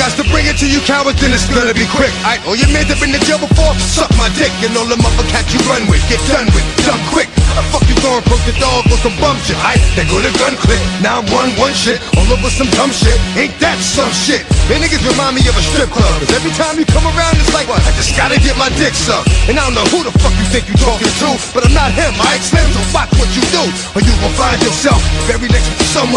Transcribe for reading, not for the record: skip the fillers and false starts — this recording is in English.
got to bring it to you cowards, then it's gonna be quick. Aight, all your mans have been to jail before, suck my dick. And all the motherfuckers you run with, get done with, done quick. How the fuck you going broke the dog with some bum shit? Aight, they go to gun click. Now I'm one shit, all over some dumb shit. Ain't that some shit? Man, niggas remind me of a strip club, cause every time you come around it's like, what? I just gotta get my dick sucked. And I don't know who the fuck you think you talking to, but I'm not him, aight, Slim, so watch what you do, or you gon' find yourself very next to someone